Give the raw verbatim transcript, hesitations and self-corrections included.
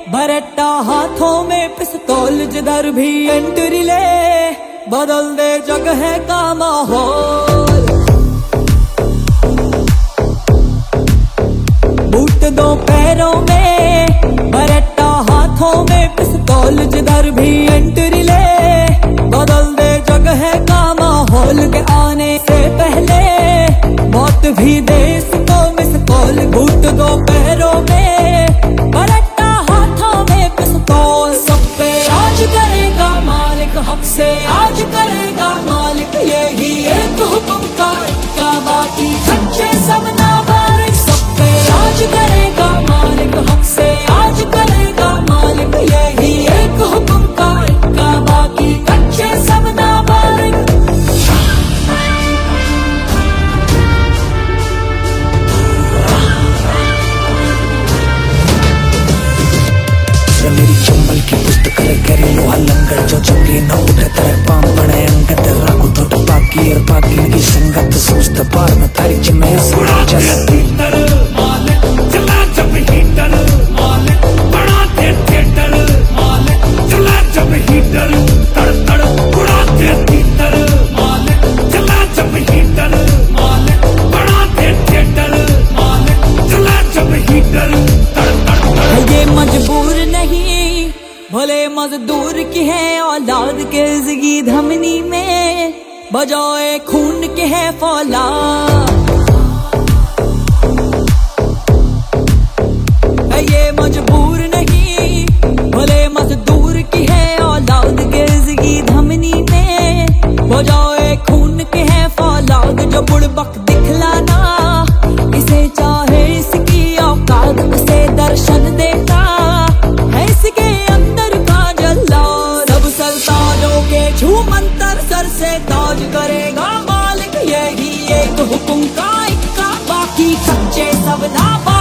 बरेटा हाथों में पिस्तौल, जिधर भी एंट्री ले बदल दे जगह का माहौल। बूट दो पैरों में, बरेटा हाथों में पिस्तौल, जिधर भी एंट्री ले बदल दे जगह का माहौल। के आने से पहले मौत भी दे इसको मिस कॉल। बूट दो पैरों में, बरेटा हाथों में पिस्तौल। सब पे राज करेगा मालिक, हक से आज करेगा मालिक। यही एक हुक्म का का बाकी सच्चे सब नाबालिग। सब पे राज करेगा मालिक, हक से आज करेगा मालिक। यही एक हुक्म का का बाकी सच्चे सब नाबालिग। मेरी चंबल की पुस्तक करे लोहा लंगर, जो जंगली न उठे तेरे पाम बने अंगत। राखू थोट बाकी और बाकी की संगत, सोचता पार में तारी जमे सुना चलती। मालिक चला जब हीटर, मालिक बड़ा दे थिएटर, मालिक चला जब हीटर, तड़ तड़ उड़ा दे तीतर। मालिक चला जब हीटर, मालिक बड़ा दे थिएटर, मालिक चला जब हीटर, तड़ तड़। ये मजबूर नहीं भले मजदूर की है औलाद के, जिंदगी धमनी में बजाए खून के है फौलाद। ये मजबूर नहीं भले मजदूर की है औलाद के, जिंदगी धमनी में बजाए खून के है फौलाद। जो बुड़बक दिखलाना इसे चाहे इसकी औकात, उसे दर्शन देता है इसके अंदर का जल्लाद। सब सरताजों के छू मंतर सर से ताज करेगा मालिक। यही एक हुक्म का इक्का बाकी सच्चे सब नाबालिग।